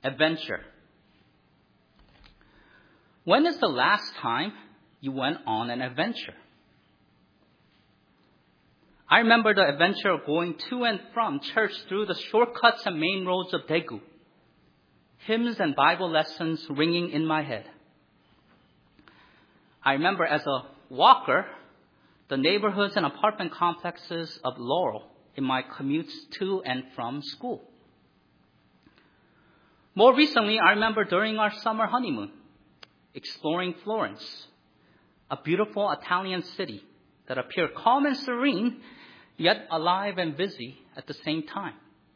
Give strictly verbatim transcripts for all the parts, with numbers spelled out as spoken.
adventure. When is the last time you went on an adventure? I remember the adventure of going to and from church through the shortcuts and main roads of Daegu. Hymns and Bible lessons ringing in my head. I remember as a walker, the neighborhoods and apartment complexes of Laurel in my commutes to and from school. More recently, I remember during our summer honeymoon, exploring Florence, a beautiful Italian city that appeared calm and serene, yet alive and busy at the same time.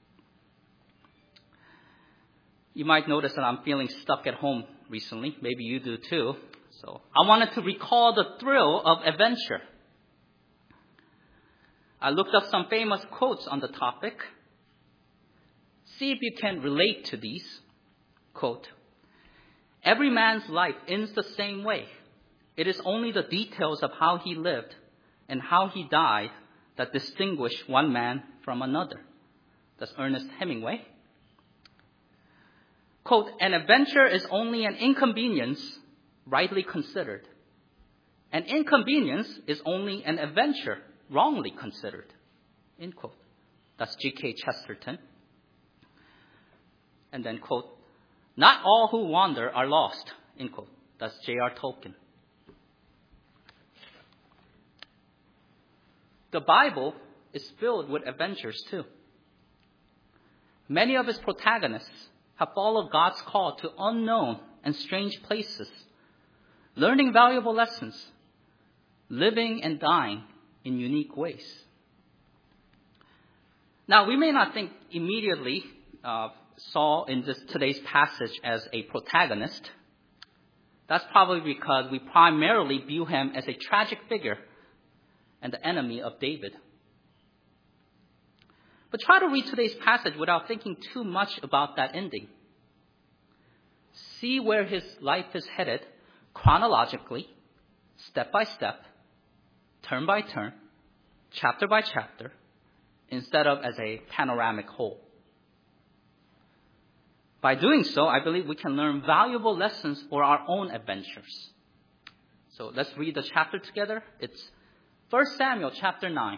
You might notice that I'm feeling stuck at home recently. Maybe you do too. So I wanted to recall the thrill of adventure. I looked up some famous quotes on the topic. See if you can relate to these. Quote, "Every man's life ends the same way. It is only the details of how he lived and how he died that distinguish one man from another." That's Ernest Hemingway. Quote, "An adventure is only an inconvenience rightly considered. An inconvenience is only an adventure wrongly considered." End quote. That's G K Chesterton. And then, quote, "Not all who wander are lost." End quote. That's J R Tolkien. The Bible is filled with adventures too. Many of its protagonists have followed God's call to unknown and strange places, learning valuable lessons, living and dying in unique ways. Now, we may not think immediately uh, Saul in this, today's passage as a protagonist. That's probably because we primarily view him as a tragic figure and the enemy of David. But try to read today's passage without thinking too much about that ending. See where his life is headed chronologically, step by step, turn by turn, chapter by chapter, instead of as a panoramic whole. By doing so, I believe we can learn valuable lessons for our own adventures. So let's read the chapter together. It's First Samuel chapter nine.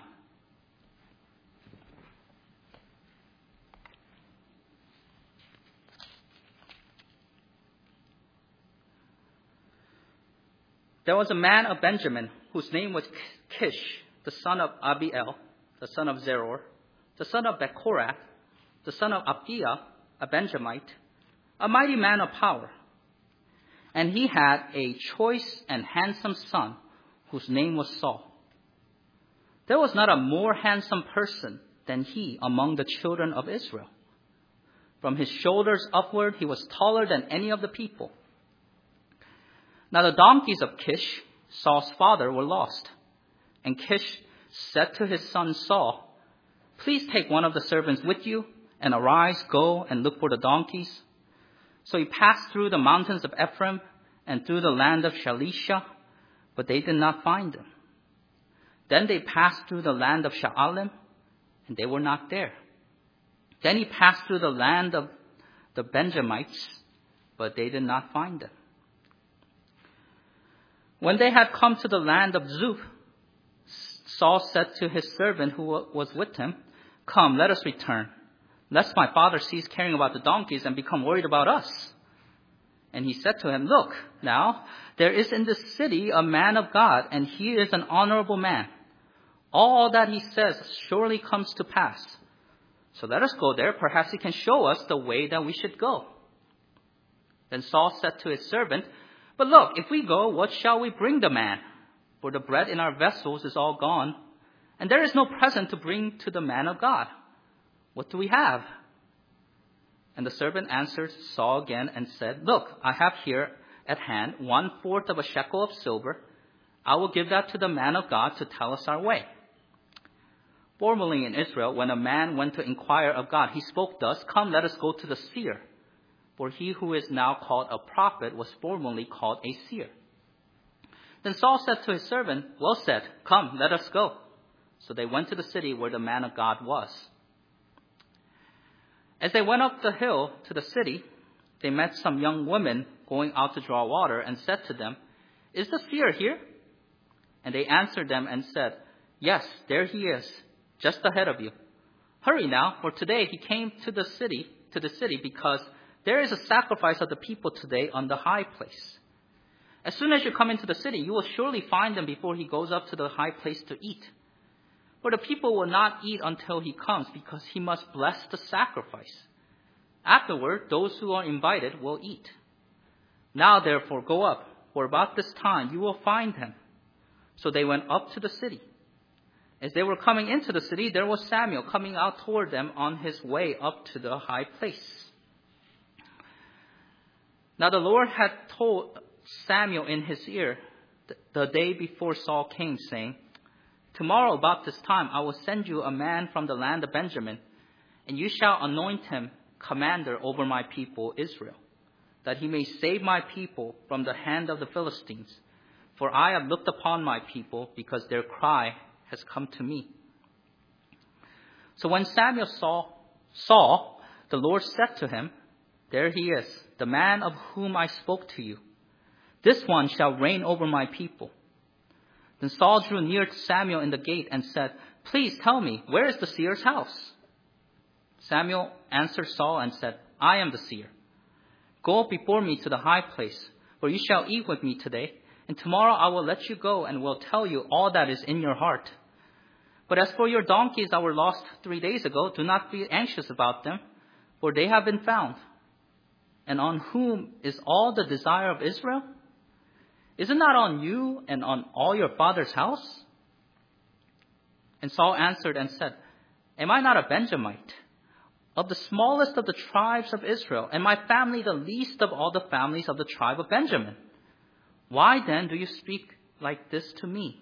There was a man of Benjamin whose name was Kish, the son of Abiel, the son of Zeror, the son of Bechorath, the son of Aphiah, a Benjamite, a mighty man of power. And he had a choice and handsome son whose name was Saul. There was not a more handsome person than he among the children of Israel. From his shoulders upward, he was taller than any of the people. Now the donkeys of Kish, Saul's father, were lost. And Kish said to his son Saul, "Please take one of the servants with you, and arise, go and look for the donkeys." So he passed through the mountains of Ephraim and through the land of Shalisha, but they did not find them. Then they passed through the land of Sha'alim, and they were not there. Then he passed through the land of the Benjamites, but they did not find them. When they had come to the land of Zuph, Saul said to his servant who was with him, "Come, let us return, lest my father cease caring about the donkeys and become worried about us." And he said to him, "Look, now, there is in this city a man of God, and he is an honorable man. All that he says surely comes to pass. So let us go there. Perhaps he can show us the way that we should go." Then Saul said to his servant, "But look, if we go, what shall we bring the man? For the bread in our vessels is all gone, and there is no present to bring to the man of God. What do we have?" And the servant answered Saul again and said, "Look, I have here at hand one fourth of a shekel of silver. I will give that to the man of God to tell us our way." Formerly in Israel, when a man went to inquire of God, he spoke thus, "Come, let us go to the seer." For he who is now called a prophet was formerly called a seer. Then Saul said to his servant, "Well said, come, let us go." So they went to the city where the man of God was. As they went up the hill to the city, they met some young women going out to draw water and said to them, "Is the seer here?" And they answered them and said, "Yes, there he is, just ahead of you. Hurry now, for today he came to the city, to the city because there is a sacrifice of the people today on the high place. As soon as you come into the city, you will surely find him before he goes up to the high place to eat. For the people will not eat until he comes, because he must bless the sacrifice. Afterward, those who are invited will eat. Now therefore go up, for about this time you will find him." So they went up to the city. As they were coming into the city, there was Samuel coming out toward them on his way up to the high place. Now the Lord had told Samuel in his ear the day before Saul came, saying, "Tomorrow about this time I will send you a man from the land of Benjamin, and you shall anoint him commander over my people Israel, that he may save my people from the hand of the Philistines. For I have looked upon my people, because their cry has come to me." So when Samuel saw Saul, the Lord said to him, "There he is, the man of whom I spoke to you. This one shall reign over my people." Then Saul drew near to Samuel in the gate and said, "Please tell me, where is the seer's house?" Samuel answered Saul and said, "I am the seer. Go up before me to the high place, for you shall eat with me today, and tomorrow I will let you go and will tell you all that is in your heart. But as for your donkeys that were lost three days ago, do not be anxious about them, for they have been found. And on whom is all the desire of Israel? Is it not on you and on all your father's house?" And Saul answered and said, "Am I not a Benjamite, of the smallest of the tribes of Israel, and my family the least of all the families of the tribe of Benjamin? Why then do you speak like this to me?"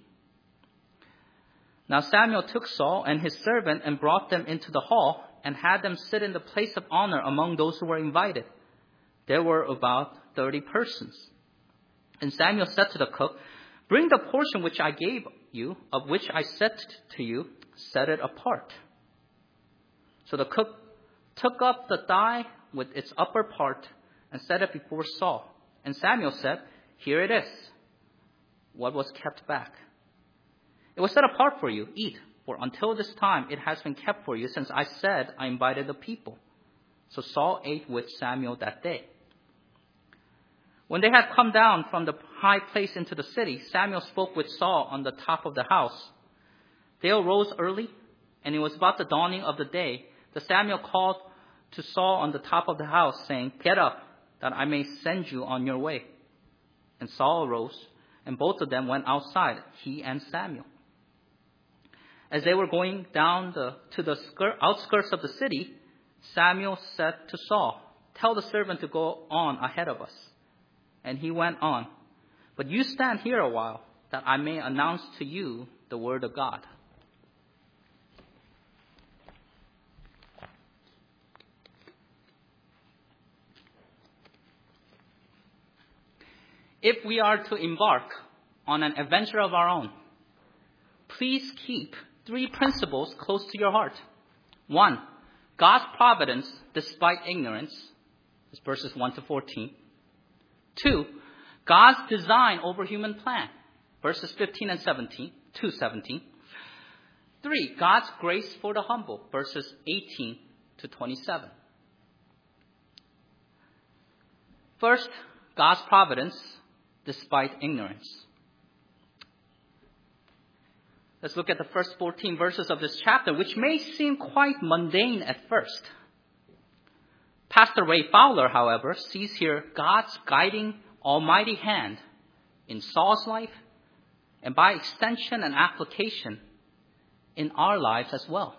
Now Samuel took Saul and his servant and brought them into the hall and had them sit in the place of honor among those who were invited. There were about thirty persons. And Samuel said to the cook, "Bring the portion which I gave you, of which I said to you, set it apart." So the cook took up the thigh with its upper part and set it before Saul. And Samuel said, "Here it is, what was kept back. It was set apart for you. Eat, for until this time it has been kept for you, since I said I invited the people." So Saul ate with Samuel that day. When they had come down from the high place into the city, Samuel spoke with Saul on the top of the house. They arose early, and it was about the dawning of the day that Samuel called to Saul on the top of the house, saying, "Get up, that I may send you on your way." And Saul arose, and both of them went outside, he and Samuel. As they were going down the, to the skirt, outskirts of the city, Samuel said to Saul, "Tell the servant to go on ahead of us." And he went on. "But you stand here a while, that I may announce to you the word of God." If we are to embark on an adventure of our own, please keep three principles close to your heart. One, God's providence despite ignorance. That's verses one to fourteen. Two, God's design over human plan. Verses fifteen and seventeen, to seventeen. Three, God's grace for the humble. Verses eighteen to twenty-seven. First, God's providence despite ignorance. Let's look at the first fourteen verses of this chapter, which may seem quite mundane at first. Pastor Ray Fowler, however, sees here God's guiding almighty hand in Saul's life, and by extension and application in our lives as well.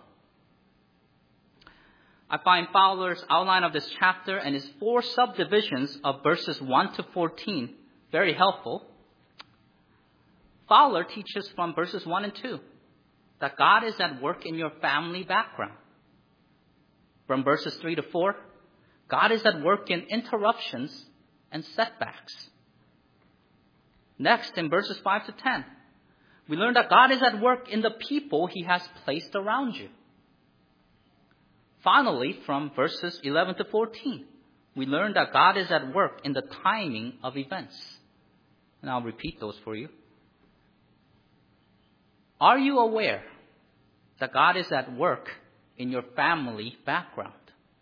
I find Fowler's outline of this chapter and his four subdivisions of verses one to fourteen very helpful. Fowler teaches from verses one and two that God is at work in your family background. From verses three to four, God is at work in interruptions and setbacks. Next, in verses five to ten, we learn that God is at work in the people he has placed around you. Finally, from verses eleven to fourteen, we learn that God is at work in the timing of events. And I'll repeat those for you. Are you aware that God is at work in your family background?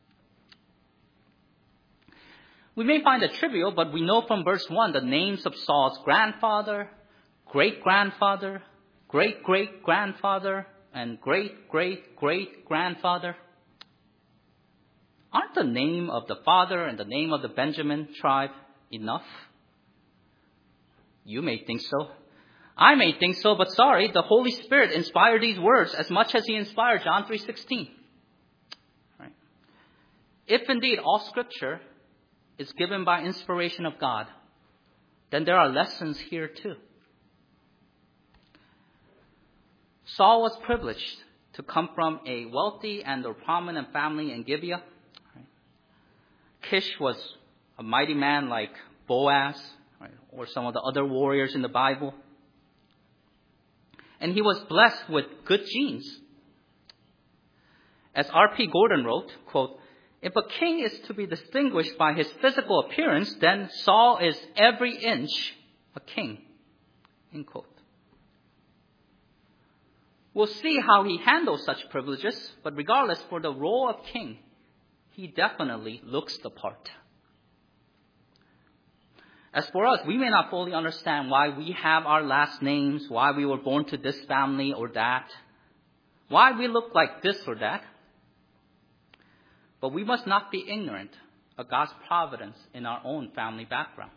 We may find it trivial, but we know from verse one the names of Saul's grandfather, great-grandfather, great-great-grandfather, and great-great-great-grandfather. Aren't the name of the father and the name of the Benjamin tribe enough? You may think so. I may think so, but sorry, the Holy Spirit inspired these words as much as he inspired John three sixteen. Right. If indeed all Scripture is given by inspiration of God, then there are lessons here too. Saul was privileged to come from a wealthy and a prominent family in Gibeah. Right. Kish was a mighty man like Boaz, right, or some of the other warriors in the Bible. And he was blessed with good genes. As R P Gordon wrote, quote, "If a king is to be distinguished by his physical appearance, then Saul is every inch a king." End quote. We'll see how he handles such privileges, but regardless, for the role of king, he definitely looks the part. As for us, we may not fully understand why we have our last names, why we were born to this family or that, why we look like this or that. But we must not be ignorant of God's providence in our own family background.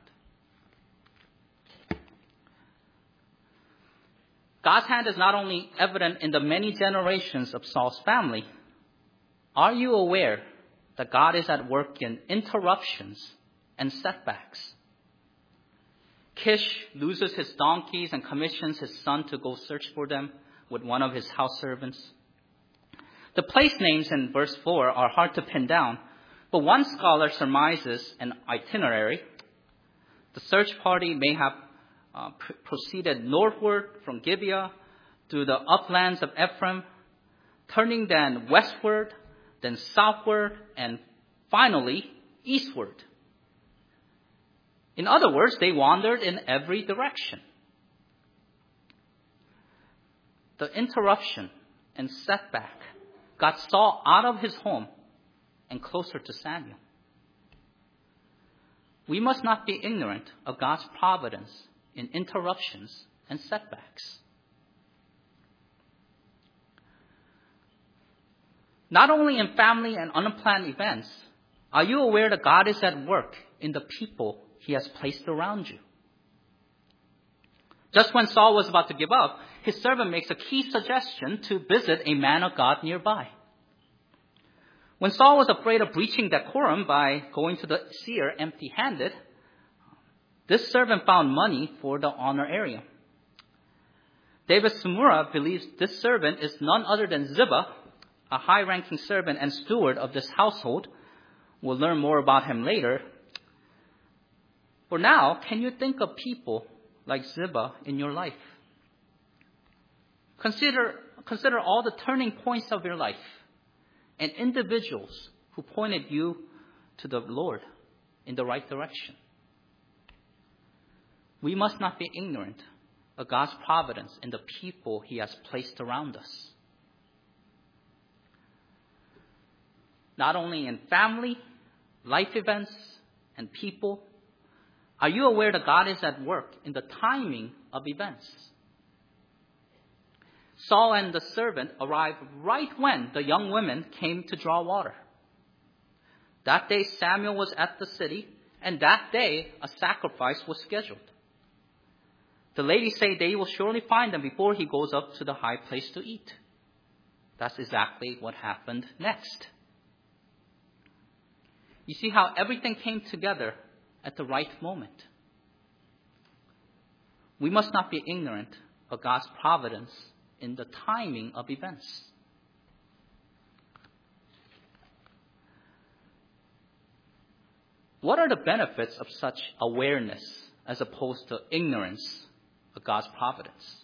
God's hand is not only evident in the many generations of Saul's family. Are you aware that God is at work in interruptions and setbacks? Kish loses his donkeys and commissions his son to go search for them with one of his house servants. The place names in verse four are hard to pin down, but one scholar surmises an itinerary. The search party may have uh, pr- proceeded northward from Gibeah through the uplands of Ephraim, turning then westward, then southward, and finally eastward. In other words, they wandered in every direction. The interruption and setback got Saul out of his home and closer to Samuel. We must not be ignorant of God's providence in interruptions and setbacks. Not only in family and unplanned events, are you aware that God is at work in the people he has placed around you? Just when Saul was about to give up, his servant makes a key suggestion to visit a man of God nearby. When Saul was afraid of breaching decorum by going to the seer empty-handed, this servant found money for the honor area. David Sumura believes this servant is none other than Ziba, a high-ranking servant and steward of this household. We'll learn more about him later. For now, can you think of people like Ziba in your life? Consider, consider all the turning points of your life and individuals who pointed you to the Lord in the right direction. We must not be ignorant of God's providence in the people he has placed around us. Not only in family, life events, and people, are you aware that God is at work in the timing of events? Saul and the servant arrived right when the young women came to draw water. That day Samuel was at the city, and that day a sacrifice was scheduled. The ladies say they will surely find him before he goes up to the high place to eat. That's exactly what happened next. You see how everything came together at the right moment. We must not be ignorant of God's providence in the timing of events. What are the benefits of such awareness as opposed to ignorance of God's providence?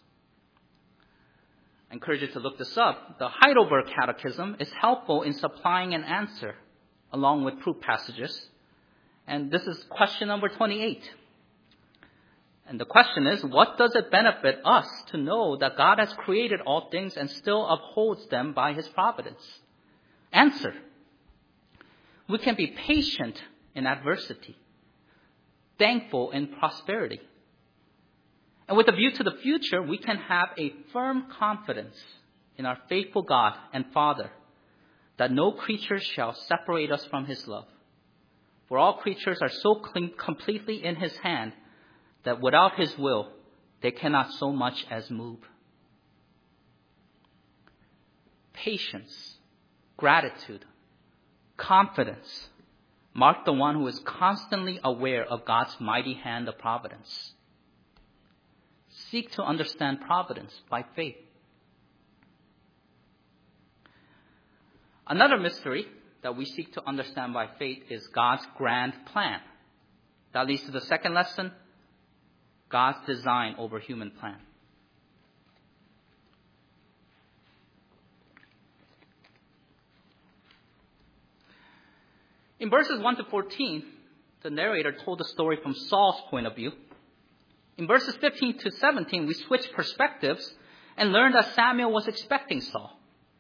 I encourage you to look this up. The Heidelberg Catechism is helpful in supplying an answer along with proof passages. And this is question number twenty-eight. And the question is, what does it benefit us to know that God has created all things and still upholds them by his providence? Answer. We can be patient in adversity, thankful in prosperity. And with a view to the future, we can have a firm confidence in our faithful God and Father, that no creature shall separate us from his love. For all creatures are so clean, completely in his hand, that without his will, they cannot so much as move. Patience, gratitude, confidence mark the one who is constantly aware of God's mighty hand of providence. Seek to understand providence by faith. Another mystery that we seek to understand by faith is God's grand plan. That leads to the second lesson, God's design over human plan. In verses one to fourteen, the narrator told the story from Saul's point of view. In verses fifteen to seventeen, we switched perspectives and learned that Samuel was expecting Saul.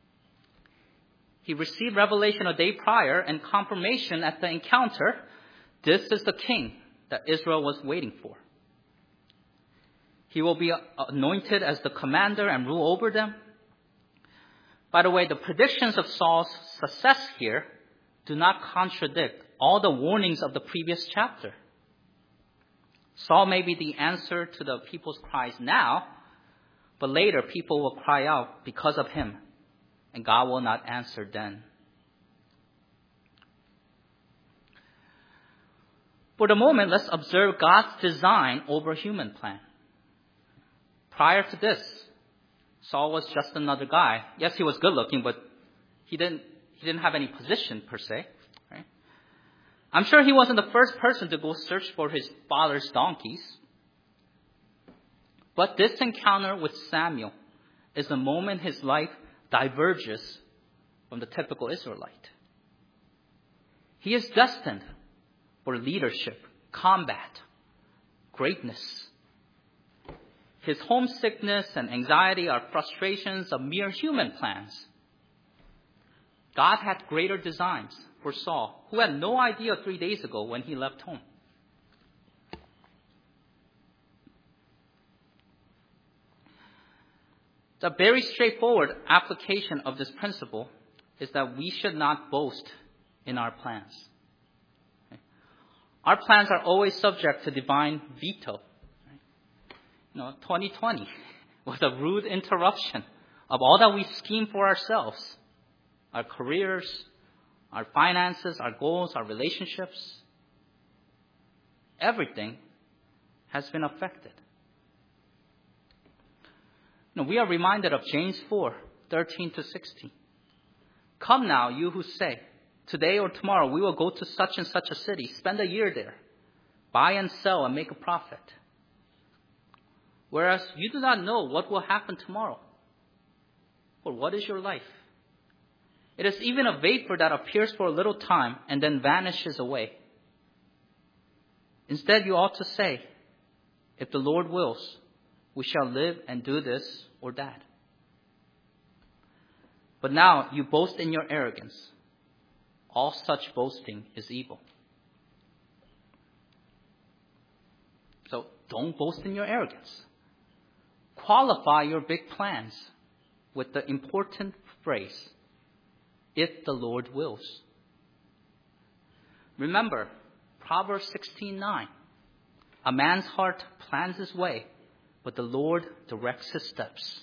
He received revelation a day prior and confirmation at the encounter. This is the king that Israel was waiting for. He will be anointed as the commander and rule over them. By the way, the predictions of Saul's success here do not contradict all the warnings of the previous chapter. Saul may be the answer to the people's cries now, but later people will cry out because of him, and God will not answer then. For the moment, let's observe God's design over human plan. Prior to this, Saul was just another guy. Yes, he was good looking, but he didn't he didn't have any position per se. Right? I'm sure he wasn't the first person to go search for his father's donkeys. But this encounter with Samuel is the moment his life diverges from the typical Israelite. He is destined for leadership, combat, greatness. His homesickness and anxiety are frustrations of mere human plans. God had greater designs for Saul, who had no idea three days ago when he left home. The very straightforward application of this principle is that we should not boast in our plans. Our plans are always subject to divine veto. You know, twenty twenty was a rude interruption of all that we scheme for ourselves. Our careers, our finances, our goals, our relationships. Everything has been affected. Now, we are reminded of James four, thirteen to sixteen. Come now, you who say, today or tomorrow we will go to such and such a city, spend a year there, buy and sell and make a profit. Whereas you do not know what will happen tomorrow. For what is your life? It is even a vapor that appears for a little time and then vanishes away. Instead, you ought to say, if the Lord wills, we shall live and do this or that. But now you boast in your arrogance. All such boasting is evil. So don't boast in your arrogance. Qualify your big plans with the important phrase, if the Lord wills. Remember, Proverbs sixteen nine. A man's heart plans his way, but the Lord directs his steps.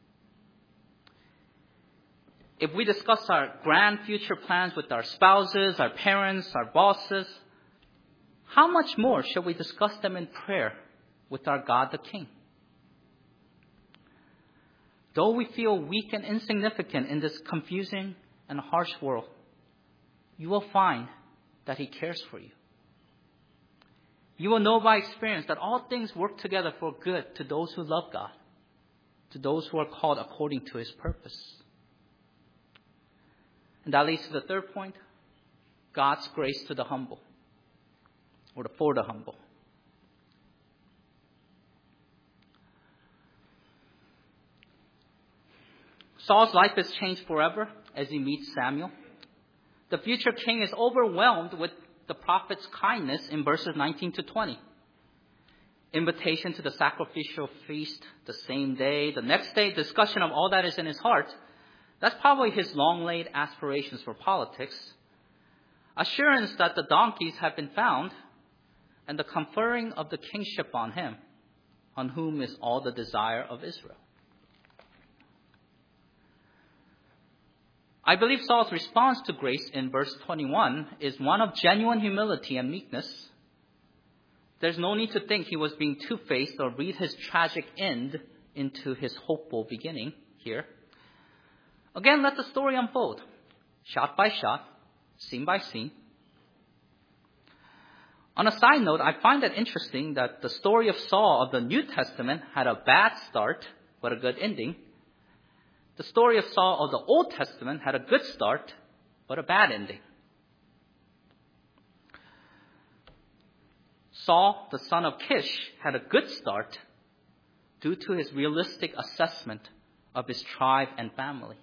If we discuss our grand future plans with our spouses, our parents, our bosses, how much more shall we discuss them in prayer with our God the King? Though we feel weak and insignificant in this confusing and harsh world, you will find that He cares for you. You will know by experience that all things work together for good to those who love God, to those who are called according to His purpose. And that leads to the third point, God's grace to the humble. or the for the humble. Saul's life is changed forever as he meets Samuel. The future king is overwhelmed with the prophet's kindness in verses nineteen to twenty. Invitation to the sacrificial feast the same day, the next day, discussion of all that is in his heart. That's probably his long-laid aspirations for politics. Assurance that the donkeys have been found, and the conferring of the kingship on him, on whom is all the desire of Israel. I believe Saul's response to grace in verse twenty-one is one of genuine humility and meekness. There's no need to think he was being two-faced or read his tragic end into his hopeful beginning here. Again, let the story unfold, shot by shot, scene by scene. On a side note, I find it interesting that the story of Saul of the New Testament had a bad start, but a good ending. The story of Saul of the Old Testament had a good start, but a bad ending. Saul, the son of Kish, had a good start due to his realistic assessment of his tribe and family.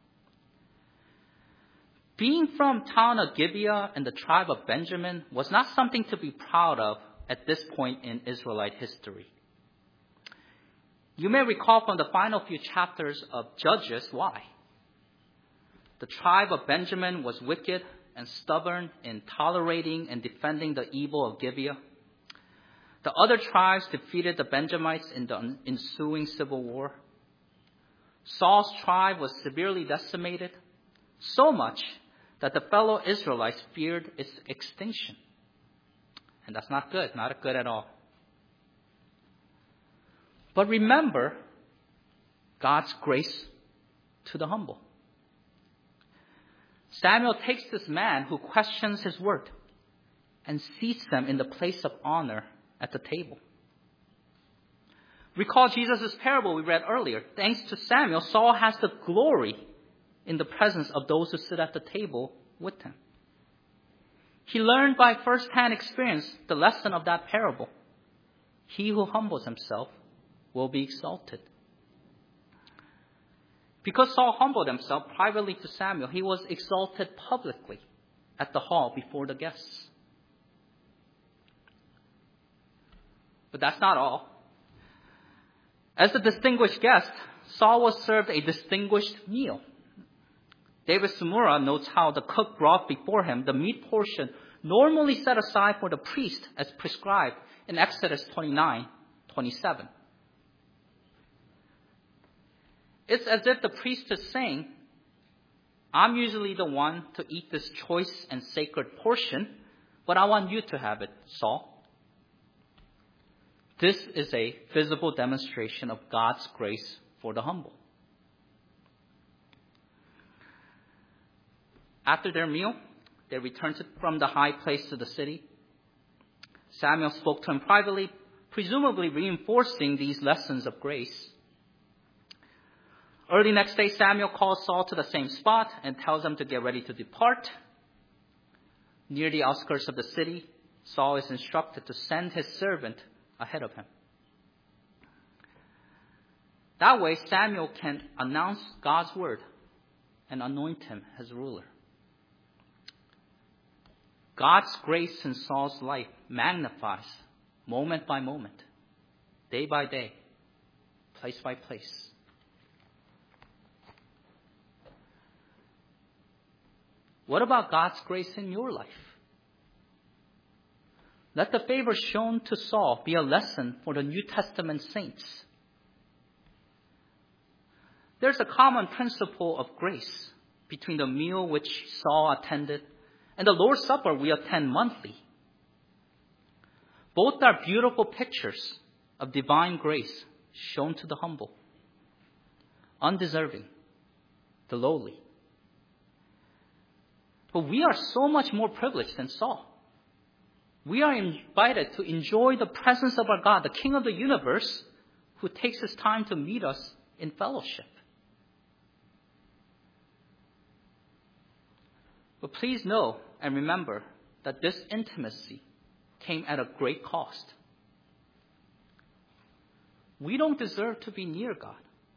Being from town of Gibeah and the tribe of Benjamin was not something to be proud of at this point in Israelite history. You may recall from the final few chapters of Judges why. The tribe of Benjamin was wicked and stubborn in tolerating and defending the evil of Gibeah. The other tribes defeated the Benjamites in the ensuing civil war. Saul's tribe was severely decimated, so much that the fellow Israelites feared its extinction. And that's not good, not good at all. But remember God's grace to the humble. Samuel takes this man who questions his word and seats them in the place of honor at the table. Recall Jesus' parable we read earlier. Thanks to Samuel, Saul has the glory in the presence of those who sit at the table with him. He learned by first-hand experience the lesson of that parable. He who humbles himself will be exalted. Because Saul humbled himself privately to Samuel, he was exalted publicly at the hall before the guests. But that's not all. As a distinguished guest, Saul was served a distinguished meal. David Sumura notes how the cook brought before him the meat portion normally set aside for the priest as prescribed in Exodus twenty-nine twenty-seven. It's as if the priest is saying, I'm usually the one to eat this choice and sacred portion, but I want you to have it, Saul. This is a visible demonstration of God's grace for the humble. After their meal, they returned from the high place to the city. Samuel spoke to him privately, presumably reinforcing these lessons of grace. Early next day, Samuel calls Saul to the same spot and tells him to get ready to depart. Near the outskirts of the city, Saul is instructed to send his servant ahead of him. That way, Samuel can announce God's word and anoint him as ruler. God's grace in Saul's life magnifies moment by moment, day by day, place by place. What about God's grace in your life? Let the favor shown to Saul be a lesson for the New Testament saints. There's a common principle of grace between the meal which Saul attended and the Lord's Supper we attend monthly. Both are beautiful pictures of divine grace shown to the humble, undeserving, the lowly. But we are so much more privileged than Saul. We are invited to enjoy the presence of our God, the King of the universe, who takes his time to meet us in fellowship. But please know and remember that this intimacy came at a great cost. We don't deserve to be near God.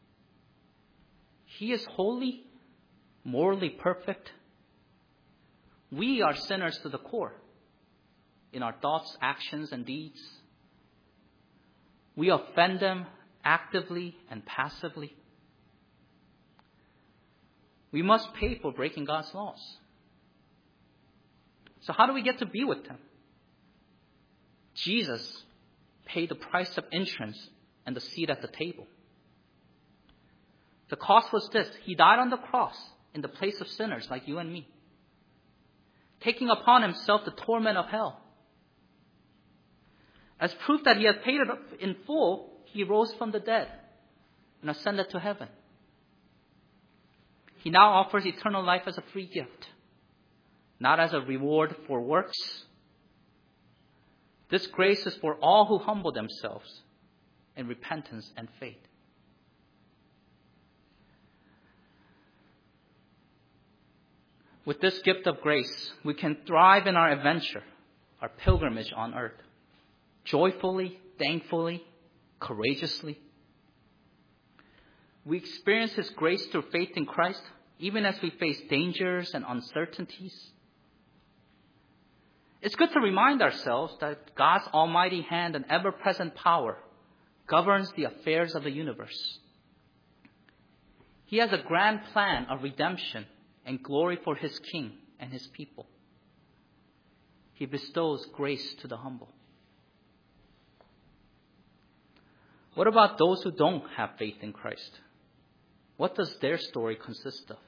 He is holy, morally perfect. We are sinners to the core in our thoughts, actions, and deeds. We offend Him actively and passively. We must pay for breaking God's laws. So how do we get to be with Him? Jesus paid the price of entrance and the seat at the table. The cost was this: He died on the cross in the place of sinners like you and me, taking upon Himself the torment of hell. As proof that He had paid it in full, He rose from the dead and ascended to heaven. He now offers eternal life as a free gift, not as a reward for works. This grace is for all who humble themselves in repentance and faith. With this gift of grace, we can thrive in our adventure, our pilgrimage on earth, joyfully, thankfully, courageously. We experience His grace through faith in Christ, even as we face dangers and uncertainties. It's good to remind ourselves that God's almighty hand and ever-present power governs the affairs of the universe. He has a grand plan of redemption and glory for His King and His people. He bestows grace to the humble. What about those who don't have faith in Christ? What does their story consist of?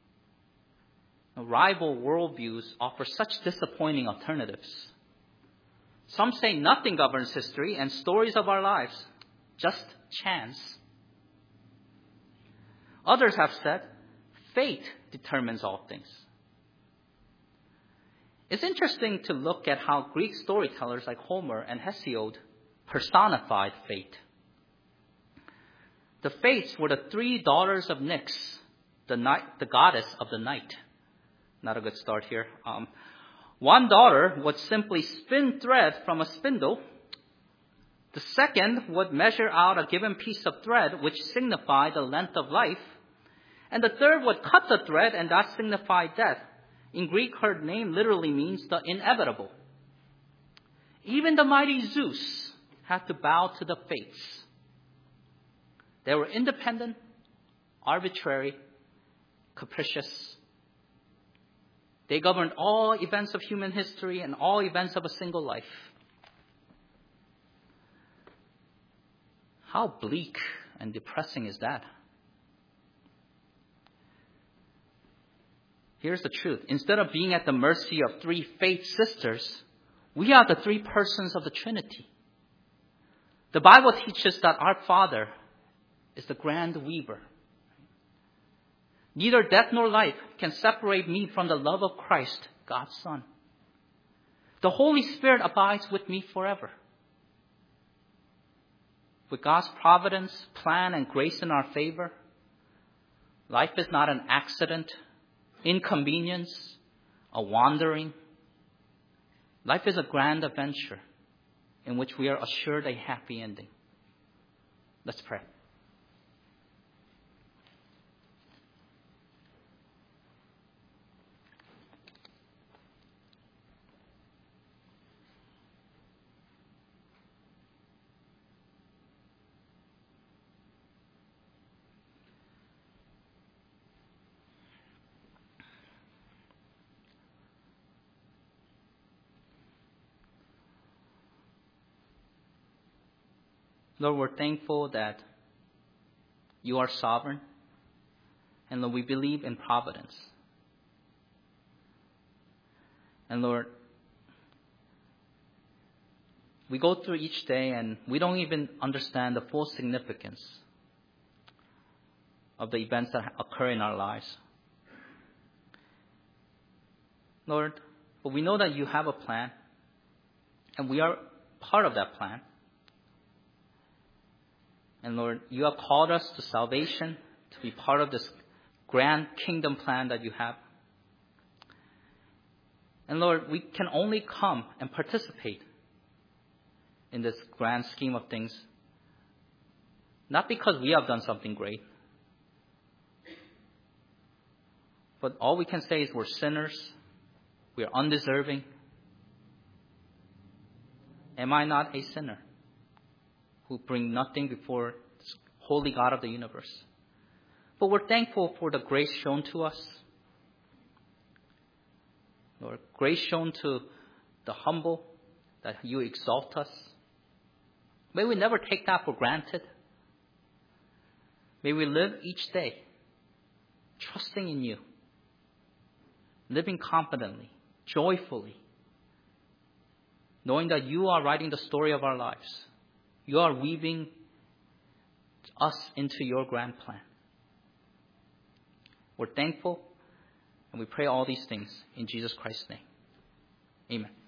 Rival worldviews offer such disappointing alternatives. Some say nothing governs history and stories of our lives, just chance. Others have said fate determines all things. It's interesting to look at how Greek storytellers like Homer and Hesiod personified fate. The Fates were the three daughters of Nyx, the, night, the goddess of the night. Not a good start here. Um, one daughter would simply spin thread from a spindle. The second would measure out a given piece of thread, which signified the length of life. And the third would cut the thread, and that signified death. In Greek, her name literally means the inevitable. Even the mighty Zeus had to bow to the Fates. They were independent, arbitrary, capricious. They governed all events of human history and all events of a single life. How bleak and depressing is that? Here's the truth. Instead of being at the mercy of three faith sisters, we are the three persons of the Trinity. The Bible teaches that our Father is the grand weaver. Neither death nor life can separate me from the love of Christ, God's Son. The Holy Spirit abides with me forever. With God's providence, plan, and grace in our favor, life is not an accident, inconvenience, a wandering. Life is a grand adventure in which we are assured a happy ending. Let's pray. Lord, we're thankful that you are sovereign, and Lord, we believe in providence. And Lord, we go through each day and we don't even understand the full significance of the events that occur in our lives. Lord, but we know that you have a plan, and we are part of that plan. And Lord, you have called us to salvation, to be part of this grand kingdom plan that you have. And Lord, we can only come and participate in this grand scheme of things. Not because we have done something great. But all we can say is we're sinners. We are undeserving. Am I not a sinner who bring nothing before the holy God of the universe? But we're thankful for the grace shown to us. Lord, grace shown to the humble, that you exalt us. May we never take that for granted. May we live each day trusting in you, living confidently, joyfully, knowing that you are writing the story of our lives. You are weaving us into your grand plan. We're thankful, and we pray all these things in Jesus Christ's name. Amen.